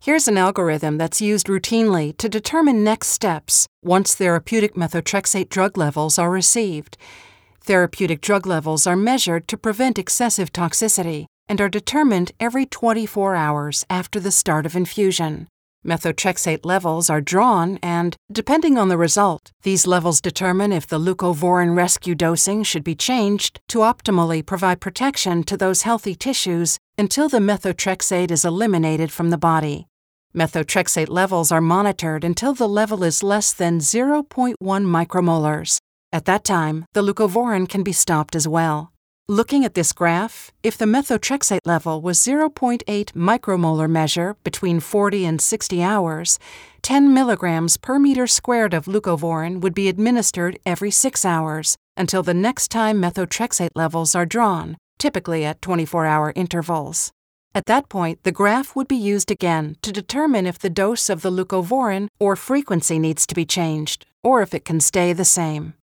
Here's an algorithm that's used routinely to determine next steps once therapeutic methotrexate drug levels are received. Therapeutic drug levels are measured to prevent excessive toxicity and are determined every 24 hours after the start of infusion. Methotrexate levels are drawn and, depending on the result, these levels determine if the leucovorin rescue dosing should be changed to optimally provide protection to those healthy tissues until the methotrexate is eliminated from the body. Methotrexate levels are monitored until the level is less than 0.1 micromolars. At that time, the leucovorin can be stopped as well. Looking at this graph, if the methotrexate level was 0.8 micromolar measure between 40 and 60 hours, 10 milligrams per meter squared of leucovorin would be administered every 6 hours until the next time methotrexate levels are drawn, typically at 24-hour intervals. At that point, the graph would be used again to determine if the dose of the leucovorin or frequency needs to be changed, or if it can stay the same.